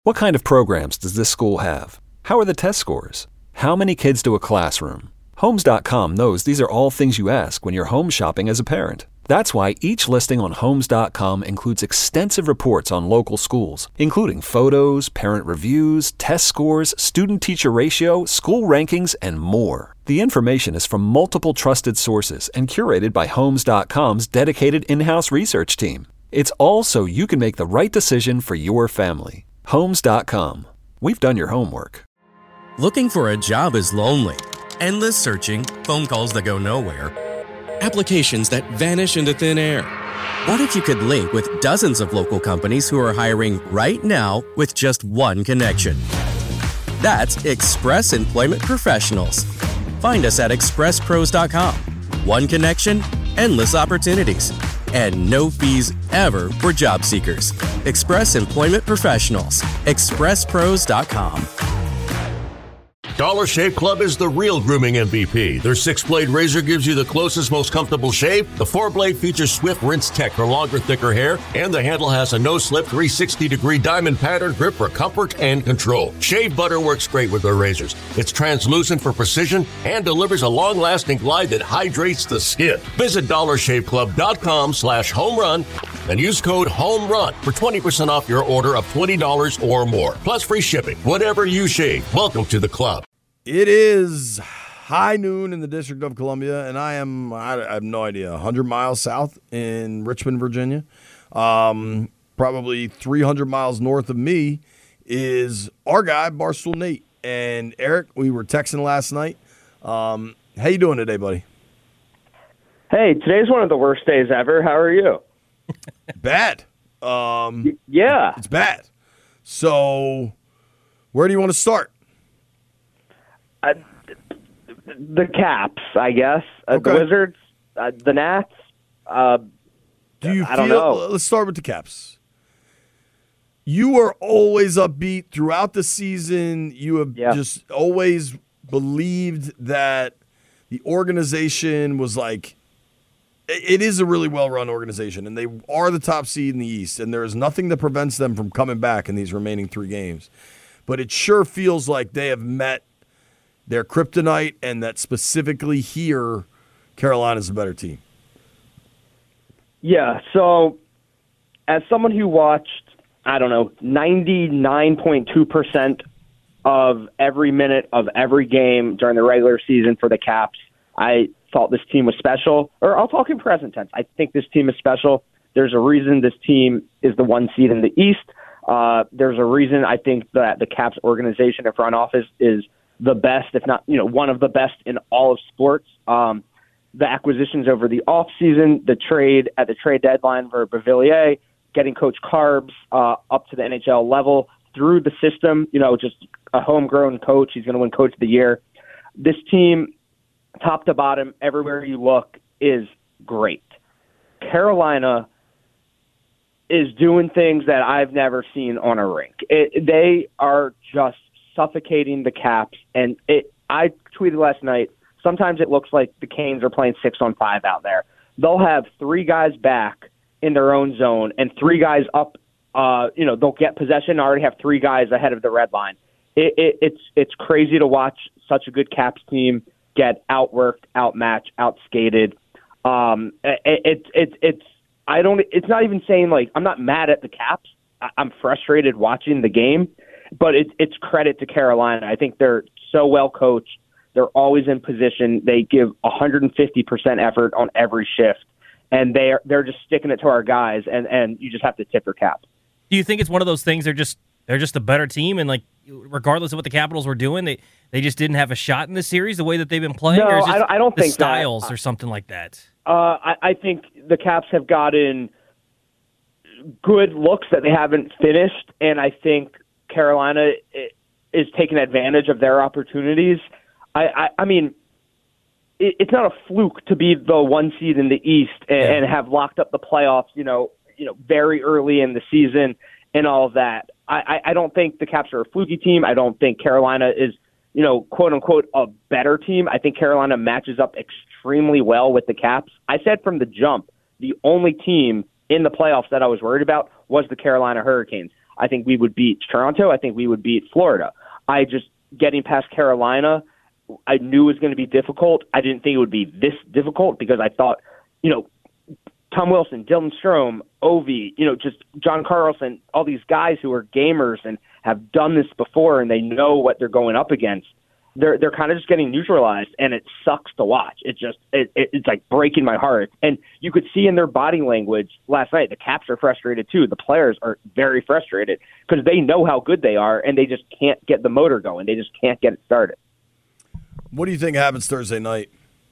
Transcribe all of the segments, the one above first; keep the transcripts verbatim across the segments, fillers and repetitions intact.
What kind of programs does this school have? How are the test scores? How many kids do a classroom? Homes dot com knows these are all things you ask when you're home shopping as a parent. That's why each listing on Homes dot com includes extensive reports on local schools, including photos, parent reviews, test scores, student-teacher ratio, school rankings, and more. The information is from multiple trusted sources and curated by Homes dot com's dedicated in-house research team. It's all so you can make the right decision for your family. Homes dot com. We've done your homework. Looking for a job is lonely. Endless searching, phone calls that go nowhere, applications that vanish into thin air. What if you could link with dozens of local companies who are hiring right now with just one connection? That's Express Employment Professionals. Find us at express pros dot com. One connection, endless opportunities, and no fees ever for job seekers. Express Employment Professionals. express pros dot com. Dollar Shave Club is the real grooming M V P. Their six-blade razor gives you the closest, most comfortable shave. The four-blade features Swift Rinse Tech for longer, thicker hair. And the handle has a no-slip three hundred sixty degree diamond pattern grip for comfort and control. Shave butter works great with their razors. It's translucent for precision and delivers a long-lasting glide that hydrates the skin. Visit dollar shave club dot com slash home run and use code HOMERUN for twenty percent off your order of twenty dollars or more. Plus free shipping. Whatever you shave, welcome to the club. It is high noon in the District of Columbia, and I am, I have no idea, one hundred miles south in Richmond, Virginia. Um, probably three hundred miles north of me is our guy, Barstool Nate. And Eric, we were texting last night. Um, how you doing today, buddy? Hey, today's one of the worst days ever. How are you? Bad. Um, y- yeah. It's bad. So where do you want to start? Uh, the Caps, I guess. Uh, Okay. The Wizards, uh, the Nats. Uh, Do you I feel, don't know. Let's start with the Caps. You are always upbeat throughout the season. You have Yeah. just always believed that the organization was like, it is a really well-run organization, and they are the top seed in the East, and there is nothing that prevents them from coming back in these remaining three games. But it sure feels like they have met their kryptonite, and that specifically here, Carolina's a better team. Yeah, so as someone who watched, I don't know, ninety-nine point two percent of every minute of every game during the regular season for the Caps, I thought this team was special. Or I'll talk in present tense. I think this team is special. There's a reason this team is the one seed in the East. Uh, there's a reason I think that the Caps organization and front office is the best, if not, you know, one of the best in all of sports. Um, the acquisitions over the offseason, the trade at the trade deadline for Beauvillier, getting Coach Carbs uh, up to the N H L level through the system, you know, just a homegrown coach. He's going to win Coach of the Year. This team, top to bottom, everywhere you look, is great. Carolina is doing things that I've never seen on a rink. It, they are just suffocating the Caps, and it. I tweeted last night, sometimes it looks like the Canes are playing six on five out there. They'll have three guys back in their own zone and three guys up, uh, you know, they'll get possession and already have three guys ahead of the red line. It, it, it's it's crazy to watch such a good Caps team get outworked, outmatched, outskated. Um, it, it, it, it's I don't. It's not even saying, like, I'm not mad at the Caps. I, I'm frustrated watching the game. But it, it's credit to Carolina. I think they're so well coached. They're always in position. They give one hundred fifty percent effort on every shift, and they're they're just sticking it to our guys. And, and you just have to tip your cap. Do you think it's one of those things? They're just they're just a better team, and like regardless of what the Capitals were doing, they, they just didn't have a shot in the series the way that they've been playing. No, or is I, I don't the think styles that. or something like that. Uh, I, I think the Caps have gotten good looks that they haven't finished, and I think Carolina is taking advantage of their opportunities. I, I, I mean, it, it's not a fluke to be the one seed in the East and, Yeah. and have locked up the playoffs, you know, you know, very early in the season and all of that. I, I, I don't think the Caps are a fluky team. I don't think Carolina is, you know, quote unquote, a better team. I think Carolina matches up extremely well with the Caps. I said from the jump, the only team in the playoffs that I was worried about was the Carolina Hurricanes. I think we would beat Toronto. I think we would beat Florida. I just, getting past Carolina, I knew it was going to be difficult. I didn't think it would be this difficult because I thought, you know, Tom Wilson, Dylan Strome, Ovi, you know, just John Carlson, all these guys who are gamers and have done this before and they know what they're going up against. They're they're kind of just getting neutralized, and it sucks to watch. It just it, it, it's like breaking my heart. And you could see in their body language last night, the Caps are frustrated too. The players are very frustrated because they know how good they are, and they just can't get the motor going. They just can't get it started. What do you think happens Thursday night?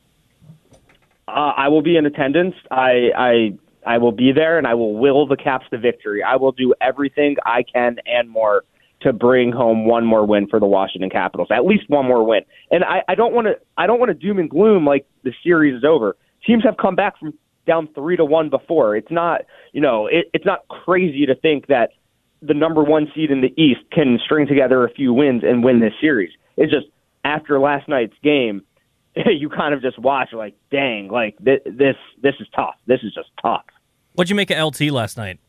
Uh, I will be in attendance. I, I I will be there, and I will will the Caps to victory. I will do everything I can and more to bring home one more win for the Washington Capitals, at least one more win. And I, I don't want to I don't want to doom and gloom like the series is over. Teams have come back from down three to one before. It's not you know it, it's not crazy to think that the number one seed in the East can string together a few wins and win this series. It's just after last night's game, you kind of just watch like, dang, like th- this this is tough. This is just tough. What'd you make of L T last night?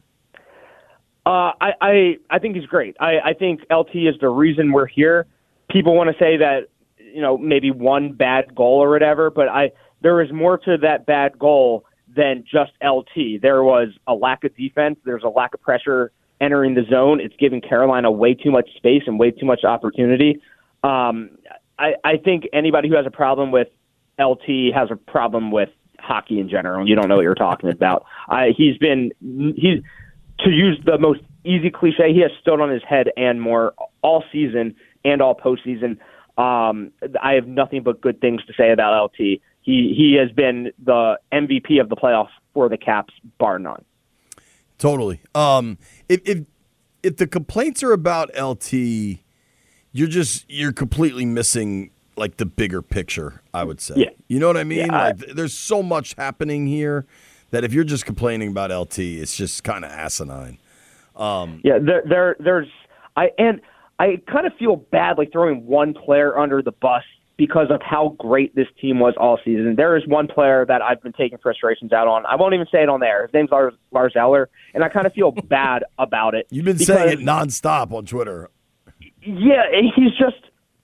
Uh, I, I I think he's great. I, I think L T is the reason we're here. People want to say that, you know, maybe one bad goal or whatever, but I there is more to that bad goal than just L T. There was a lack of defense. There's a lack of pressure entering the zone. It's giving Carolina way too much space and way too much opportunity. Um, I, I think anybody who has a problem with L T has a problem with hockey in general. You don't know what you're talking about. I, he's been he's. To use the most easy cliche, he has stood on his head and more all season and all postseason. Um, I have nothing but good things to say about L T. He he has been the M V P of the playoffs for the Caps, bar none. Totally. Um, if if if the complaints are about L T, you're just you're completely missing like the bigger picture. I would say. Yeah. You know what I mean? Yeah, I, like, there's so much happening here that if you're just complaining about L T, it's just kind of asinine. Um, yeah, there, there, there's I and I kind of feel bad like throwing one player under the bus because of how great this team was all season. There is one player that I've been taking frustrations out on. I won't even say it on there. His name's Lars, Lars Eller, and I kind of feel bad about it. You've been saying it nonstop on Twitter. Yeah, he's just.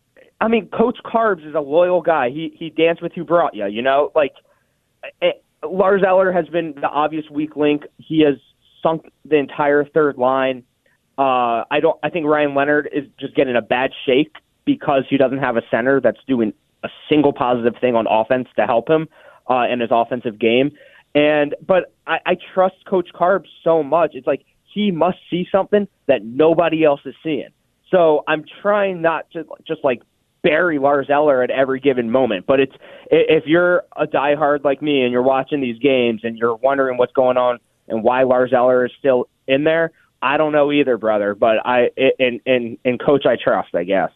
I mean, Coach Carbs is a loyal guy. He he danced with who brought you. You know, like. It, Lars Eller has been the obvious weak link. He has sunk the entire third line. Uh, I don't. I think Ryan Leonard is just getting a bad shake because he doesn't have a center that's doing a single positive thing on offense to help him uh, in his offensive game. And but I, I trust Coach Carb so much. It's like he must see something that nobody else is seeing. So I'm trying not to just like bury Lars Eller at every given moment. But it's if you're a diehard like me and you're watching these games and you're wondering what's going on and why Lars Eller is still in there, I don't know either, brother. But I and and and Coach, I trust, I guess.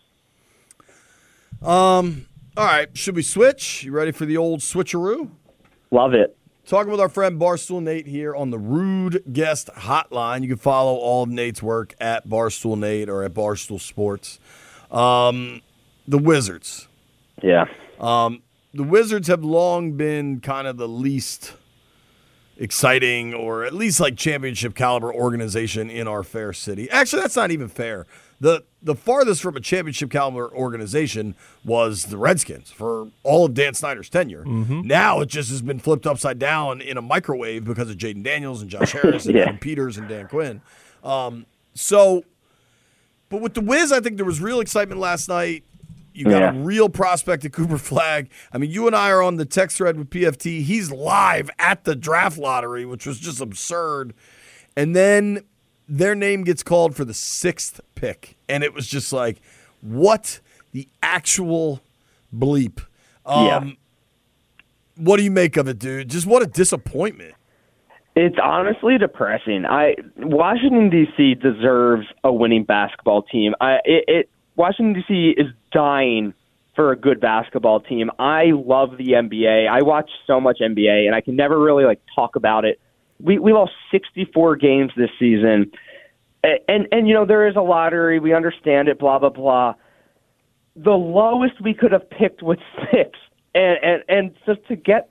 Um. All right. Should we switch? You ready for the old switcheroo? Love it. Talking with our friend Barstool Nate here on the Rude Guest Hotline. You can follow all of Nate's work at Barstool Nate or at Barstool Sports. Um. The Wizards. Yeah. Um, the Wizards have long been kind of the least exciting or at least like championship caliber organization in our fair city. Actually, that's not even fair. The the farthest from a championship caliber organization was the Redskins for all of Dan Snyder's tenure. Mm-hmm. Now it just has been flipped upside down in a microwave because of Jaden Daniels and Josh Harris and yeah. Adam Peters and Dan Quinn. Um, so, but with the Wiz, I think there was real excitement last night. You got yeah. a real prospect at Cooper Flagg. I mean, you and I are on the text thread with P F T. He's live at the draft lottery, which was just absurd. And then their name gets called for the sixth pick. And it was just like, what the actual bleep? Um, yeah. What do you make of it, dude? Just what a disappointment. It's honestly depressing. I Washington, D C deserves a winning basketball team. I it, it Washington, D C is dying for a good basketball team. I love the N B A. I watch so much N B A, and I can never really like talk about it. We we lost sixty-four games this season, and, and and you know there is a lottery. We understand it. Blah blah blah. The lowest we could have picked was six, and and and just to get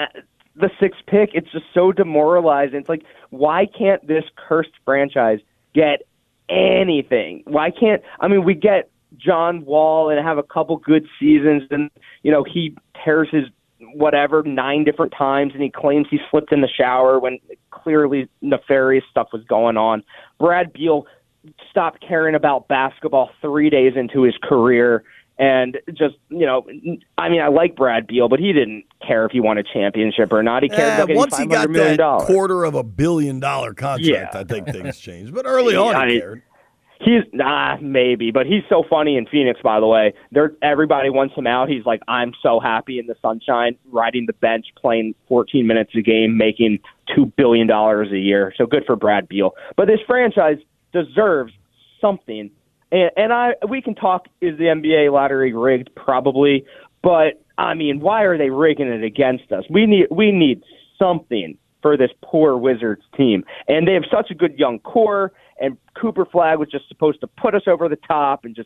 the sixth pick, it's just so demoralizing. It's like, why can't this cursed franchise get anything? Why can't – I mean, we get John Wall and have a couple good seasons, and, you know, he tears his whatever nine different times, and he claims he slipped in the shower when clearly nefarious stuff was going on. Brad Beal stopped caring about basketball three days into his career. And just, you know, I mean, I like Brad Beal, but he didn't care if he won a championship or not. He cared eh, about getting once he got that dollars. quarter of a billion dollar contract, Yeah. I think things changed. But early on, I he mean, cared. He's nah, maybe, but he's so funny in Phoenix. By the way, They're, everybody wants him out. He's like, I'm so happy in the sunshine, riding the bench, playing fourteen minutes a game, making two billion dollars a year. So good for Brad Beal. But this franchise deserves something. And, and I, we can talk, is the N B A lottery rigged? Probably. But, I mean, why are they rigging it against us? We need we need something for this poor Wizards team. And they have such a good young core, and Cooper Flag was just supposed to put us over the top, and just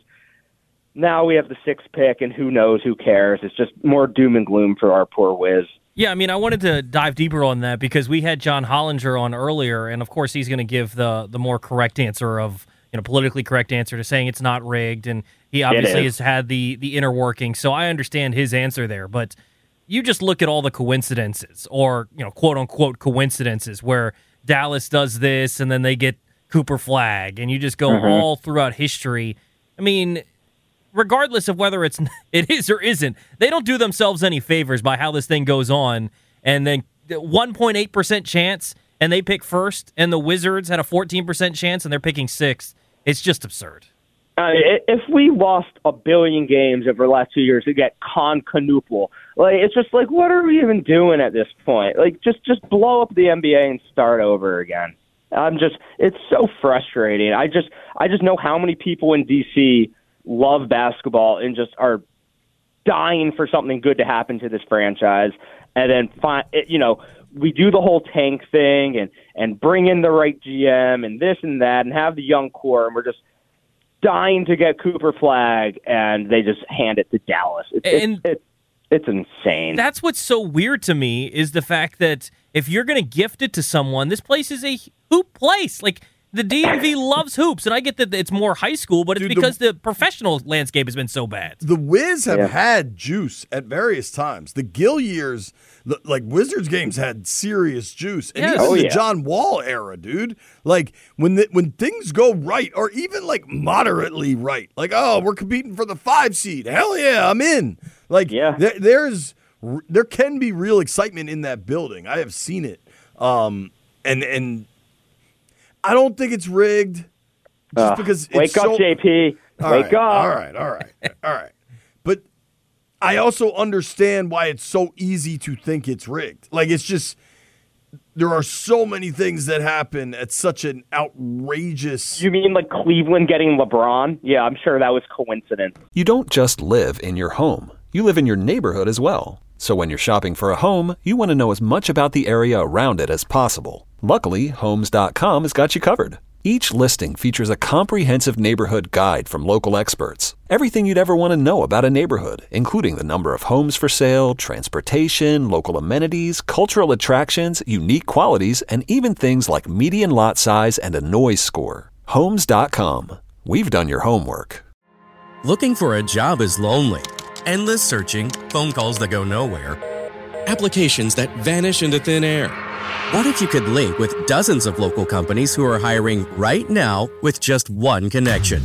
now we have the sixth pick, and who knows, who cares? It's just more doom and gloom for our poor Wiz. Yeah, I mean, I wanted to dive deeper on that because we had John Hollinger on earlier, and of course he's going to give the the more correct answer of, you know, politically correct answer to saying it's not rigged, and he obviously has had the the inner working, so I understand his answer there. But you just look at all the coincidences, or, you know, quote unquote coincidences, where Dallas does this and then they get Cooper Flag, and you just go mm-hmm. all throughout history. I mean, regardless of whether it's it is or isn't, they don't do themselves any favors by how this thing goes on. And then one point eight percent chance, and they pick first, and the Wizards had a fourteen percent chance, and they're picking sixth. It's just absurd. Uh, if we lost a billion games over the last two years to get con-canuple, like, it's just like, what are we even doing at this point? Like, just just blow up the N B A and start over again. I'm just, it's so frustrating. I just, I just know how many people in D C love basketball and just are dying for something good to happen to this franchise, and then find, you know, we do the whole tank thing and and bring in the right G M and this and that and have the young core, and we're just dying to get Cooper Flag, and they just hand it to Dallas. It's, and it's, it's, it's insane. That's what's so weird to me is the fact that if you're going to gift it to someone, this place is a hoop place. Like, the D M V loves hoops, and I get that it's more high school, but it's Dude, because the, the professional landscape has been so bad. The Wiz have yeah. had juice at various times. The Gill years, the, like Wizards games had serious juice. And yes. even oh, the yeah. John Wall era, dude. Like, when the, when things go right, or even like moderately right, like, oh, we're competing for the five seed. Hell yeah, I'm in. Like, yeah. there, there's there can be real excitement in that building. I have seen it. Um, and and I don't think it's rigged, just uh, because it's wake so, up, J P. all Wake right, up. All right, all right, all right. But I also understand why it's so easy to think it's rigged. Like, it's just, there are so many things that happen at such an outrageous... You mean like Cleveland getting LeBron? Yeah, I'm sure that was coincidence. You don't just live in your home. You live in your neighborhood as well. So when you're shopping for a home, you want to know as much about the area around it as possible. Luckily, Homes dot com has got you covered. Each listing features a comprehensive neighborhood guide from local experts. Everything you'd ever want to know about a neighborhood, including the number of homes for sale, transportation, local amenities, cultural attractions, unique qualities, and even things like median lot size and a noise score. Homes dot com. We've done your homework. Looking for a job is lonely. Endless searching, phone calls that go nowhere, applications that vanish into thin air. What if you could link with dozens of local companies who are hiring right now with just one connection?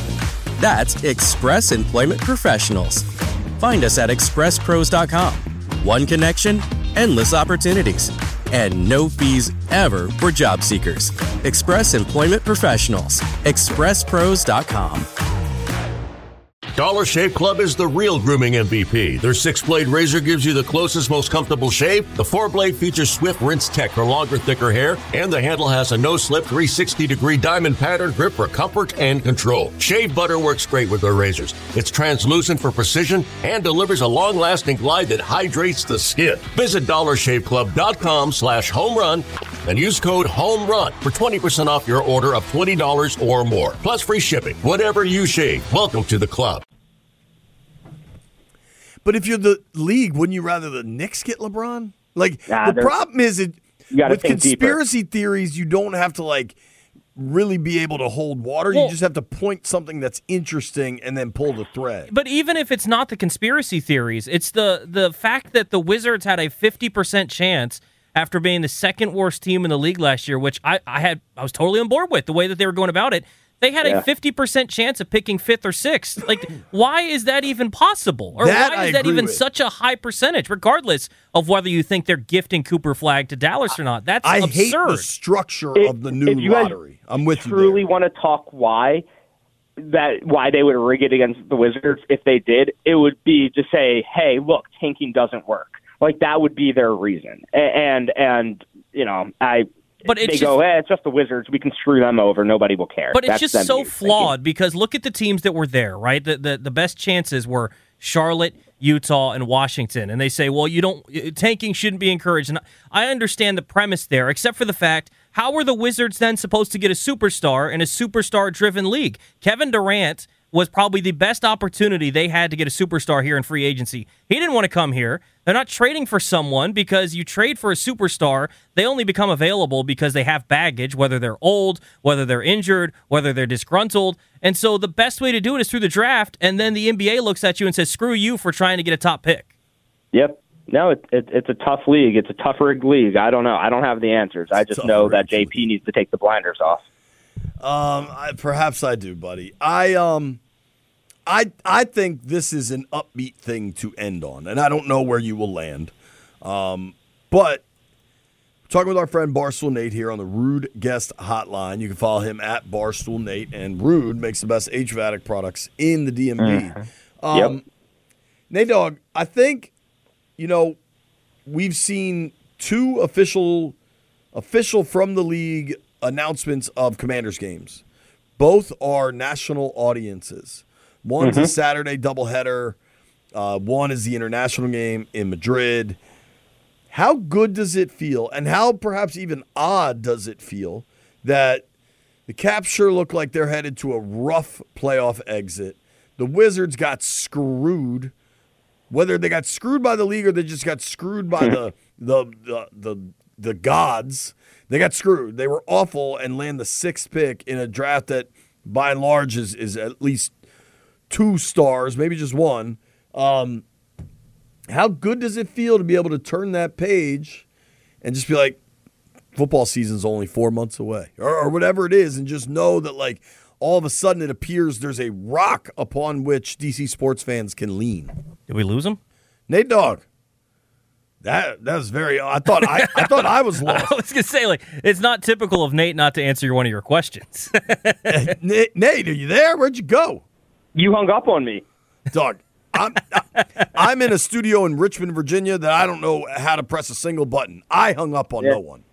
That's Express Employment Professionals. Find us at express pros dot com. One connection, endless opportunities, and no fees ever for job seekers. Express Employment Professionals. express pros dot com. Dollar Shave Club is the real grooming M V P. Their six-blade razor gives you the closest, most comfortable shave. The four-blade features Swift Rinse Tech for longer, thicker hair. And the handle has a no-slip three hundred sixty degree diamond pattern grip for comfort and control. Shave butter works great with their razors. It's translucent for precision and delivers a long-lasting glide that hydrates the skin. Visit dollar shave club dot com slash home run and use code HOMERUN for twenty percent off your order of twenty dollars or more. Plus free shipping. Whatever you shave, welcome to the club. But if you're the league, wouldn't you rather the Knicks get LeBron? Like, nah, the problem is, it with conspiracy deeper. theories, you don't have to, like, really be able to hold water. Well, you just have to point something that's interesting and then pull the thread. But even if it's not the conspiracy theories, it's the the fact that the Wizards had a fifty percent chance after being the second worst team in the league last year, which I, I had I was totally on board with the way that they were going about it. They had yeah. a fifty percent chance of picking fifth or sixth. Like, why is that even possible? Or that why is I that even with. such a high percentage, regardless of whether you think they're gifting Cooper Flag to Dallas or not? That's I absurd. hate the structure it, of the new you lottery. I'm with you. Truly want to talk why that why they would rig it against the Wizards if they did? It would be to say, hey, look, tanking doesn't work. Like, that would be their reason. And and you know, I. But it's they just, go, eh, it's just the Wizards. We can screw them over. Nobody will care. But it's That's just so flawed thinking. Because look at the teams that were there, right? The, the the best chances were Charlotte, Utah, and Washington. And they say, well, you don't tanking shouldn't be encouraged. And I understand the premise there, except for the fact, how were the Wizards then supposed to get a superstar in a superstar-driven league? Kevin Durant was probably the best opportunity they had to get a superstar here in free agency. He didn't want to come here. They're not trading for someone because you trade for a superstar. They only become available because they have baggage, whether they're old, whether they're injured, whether they're disgruntled. And so the best way to do it is through the draft, and then the N B A looks at you and says, screw you for trying to get a top pick. Yep. No, it, it, it's a tough league. It's a tough rigged league. I don't know. I don't have the answers. I just know that J P needs to take the blinders off. Um, I, perhaps I do, buddy. I um, I I think this is an upbeat thing to end on, and I don't know where you will land. Um, but talking with our friend Barstool Nate here on the Rude Guest Hotline. You can follow him at Barstool Nate, and Rude makes the best H V A C products in the D M V. Mm-hmm. Um, yep. Nate Dogg, I think you know we've seen two official official from the league announcements of Commanders games. Both are national audiences. One's mm-hmm. a Saturday doubleheader. Uh, one is the international game in Madrid. How good does it feel, and how perhaps even odd does it feel that the Caps sure look like they're headed to a rough playoff exit? The Wizards got screwed. Whether they got screwed by the league or they just got screwed by the the the the, the gods, they got screwed. They were awful and land the sixth pick in a draft that, by and large, is is at least two stars, maybe just one. Um, how good does it feel to be able to turn that page and just be like, football season's only four months away, or, or whatever it is, and just know that, like, all of a sudden it appears there's a rock upon which D C sports fans can lean. Did we lose him? Nate Dogg. That that was very. I thought I I thought I was lost. I was gonna say, like, it's not typical of Nate not to answer one of your questions. Nate, Nate, are you there? Where'd you go? You hung up on me, Dog. I'm I, I'm in a studio in Richmond, Virginia, that I don't know how to press a single button. I hung up on yeah. no one.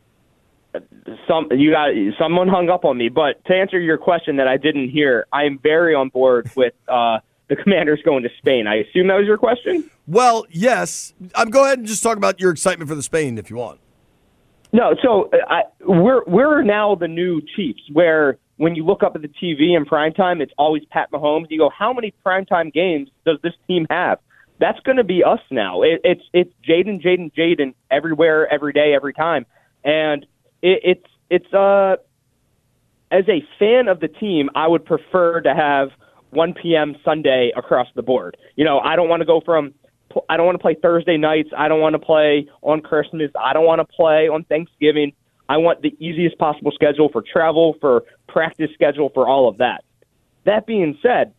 Some you got someone hung up on me. But to answer your question that I didn't hear, I am very on board with uh, the Commanders going to Spain. I assume that was your question. Well, yes. I'm go ahead and just talk about your excitement for the Spain if you want. No, so I, we're we're now the new Chiefs, where when you look up at the T V in primetime, it's always Pat Mahomes. You go, how many primetime games does this team have? That's going to be us now. It, it's it's Jaden, Jaden, Jaden everywhere, every day, every time, and it, it's it's uh as a fan of the team, I would prefer to have one p.m. Sunday across the board. You know, I don't want to go from. I don't want to play Thursday nights. I don't want to play on Christmas. I don't want to play on Thanksgiving. I want the easiest possible schedule for travel, for practice schedule, for all of that. That being said,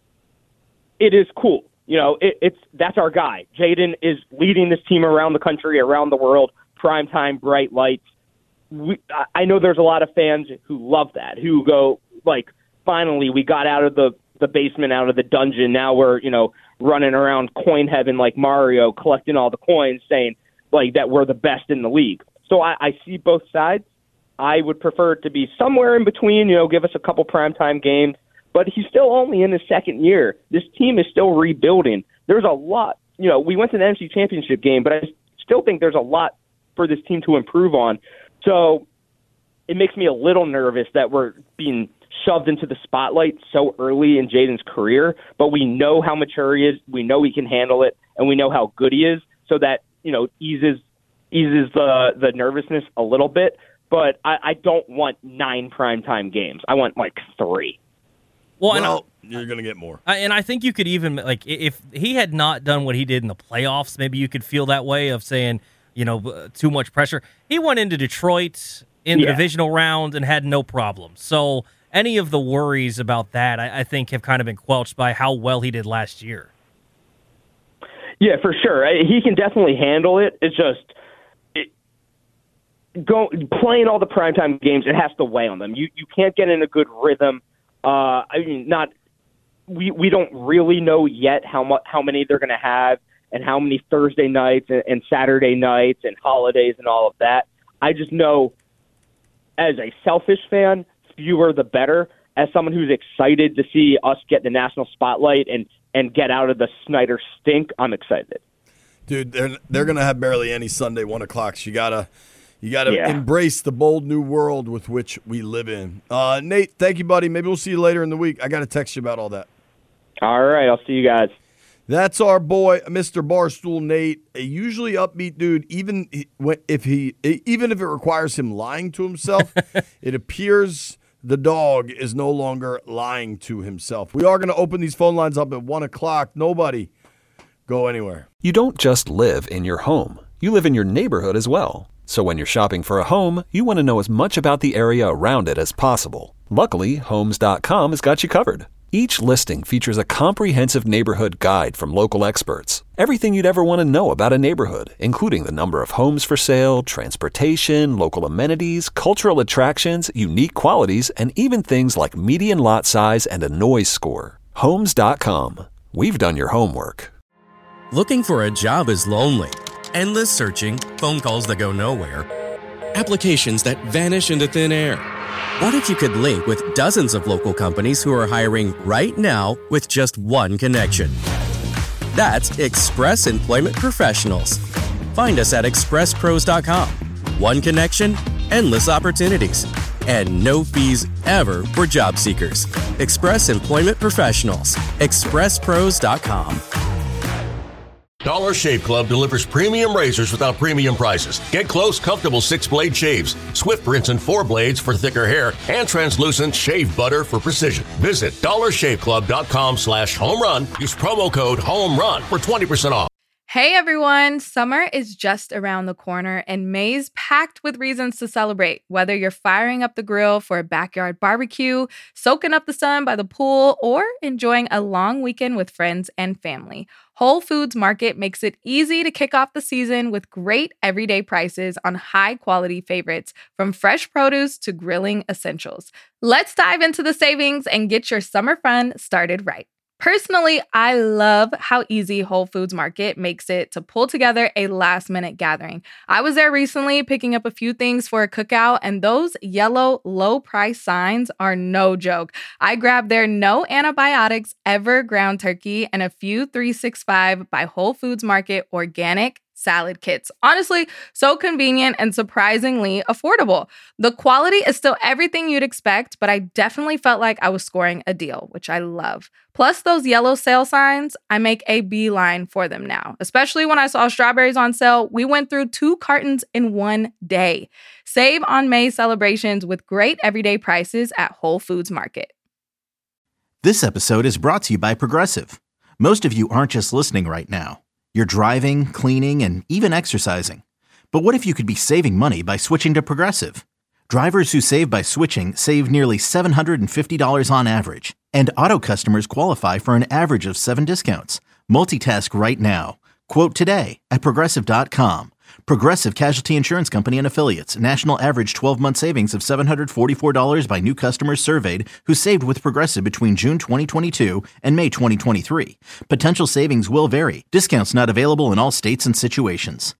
it is cool. You know, it, it's that's our guy. Jaden is leading this team around the country, around the world, primetime, bright lights. We, I know there's a lot of fans who love that, who go, like, finally we got out of the, the basement, out of the dungeon. Now we're, you know, running around coin heaven like Mario, collecting all the coins, saying, like, that we're the best in the league. So I, I see both sides. I would prefer it to be somewhere in between, you know, give us a couple primetime games. But he's still only in his second year. This team is still rebuilding. There's a lot. You know, we went to the N F C Championship game, but I still think there's a lot for this team to improve on. So it makes me a little nervous that we're being shoved into the spotlight so early in Jaden's career, but we know how mature he is, we know he can handle it, and we know how good he is, so that, you know, eases eases the, the nervousness a little bit. but I, I don't want nine primetime games. I want like three. Well, Well, and you're going to get more. I, and I think you could even, like, if he had not done what he did in the playoffs, maybe you could feel that way of saying, you know, uh, too much pressure. He went into Detroit in the Yeah. divisional round and had no problems. So any of the worries about that, I, I think, have kind of been quelched by how well he did last year. Yeah, for sure. I- He can definitely handle it. It's just it, go playing all the primetime games. It has to weigh on them. You you can't get in a good rhythm. Uh, I mean, not we we don't really know yet how much how many they're going to have and how many Thursday nights and, and Saturday nights and holidays and all of that. I just know, as a selfish fan, fewer the better. As someone who's excited to see us get the national spotlight and, and get out of the Snyder stink, I'm excited. Dude, they're they're gonna have barely any Sunday one o'clocks. You gotta you gotta Yeah. embrace the bold new world with which we live in. Uh, Nate, thank you, buddy. Maybe we'll see you later in the week. I gotta text you about all that. All right, I'll see you guys. That's our boy, Mister Barstool Nate, a usually upbeat dude. Even if he, even if it requires him lying to himself, it appears the dog is no longer lying to himself. We are going to open these phone lines up at one o'clock. Nobody go anywhere. You don't just live in your home. You live in your neighborhood as well. So when you're shopping for a home, you want to know as much about the area around it as possible. Luckily, Homes dot com has got you covered. Each listing features a comprehensive neighborhood guide from local experts. Everything you'd ever want to know about a neighborhood, including the number of homes for sale, transportation, local amenities, cultural attractions, unique qualities, and even things like median lot size and a noise score. Homes dot com. We've done your homework. Looking for a job is lonely. Endless searching, phone calls that go nowhere, applications that vanish into thin air. What if you could link with dozens of local companies who are hiring right now with just one connection? That's Express Employment Professionals. Find us at express pros dot com. One connection, endless opportunities, and no fees ever for job seekers. Express Employment Professionals. express pros dot com. Dollar Shave Club delivers premium razors without premium prices. Get close, comfortable six-blade shaves, swift rinse and four blades for thicker hair, and translucent shave butter for precision. Visit dollar shave club dot com slash home run. Use promo code HOMERUN for twenty percent off. Hey everyone, summer is just around the corner and May's packed with reasons to celebrate. Whether you're firing up the grill for a backyard barbecue, soaking up the sun by the pool, or enjoying a long weekend with friends and family, Whole Foods Market makes it easy to kick off the season with great everyday prices on high-quality favorites, from fresh produce to grilling essentials. Let's dive into the savings and get your summer fun started right. Personally, I love how easy Whole Foods Market makes it to pull together a last-minute gathering. I was there recently picking up a few things for a cookout, and those yellow low-price signs are no joke. I grabbed their no antibiotics ever ground turkey and a few three sixty-five by Whole Foods Market organic salad kits. Honestly, so convenient and surprisingly affordable. The quality is still everything you'd expect, but I definitely felt like I was scoring a deal, which I love. Plus those yellow sale signs, I make a beeline for them now. Especially when I saw strawberries on sale, we went through two cartons in one day. Save on May celebrations with great everyday prices at Whole Foods Market. This episode is brought to you by Progressive. Most of you aren't just listening right now. You're driving, cleaning, and even exercising. But what if you could be saving money by switching to Progressive? Drivers who save by switching save nearly seven hundred fifty dollars on average. And auto customers qualify for an average of seven discounts. Multitask right now. Quote today at progressive dot com. Progressive Casualty Insurance Company and Affiliates. National average twelve-month savings of seven hundred forty-four dollars by new customers surveyed who saved with Progressive between June twenty twenty-two and May twenty twenty-three. Potential savings will vary. Discounts not available in all states and situations.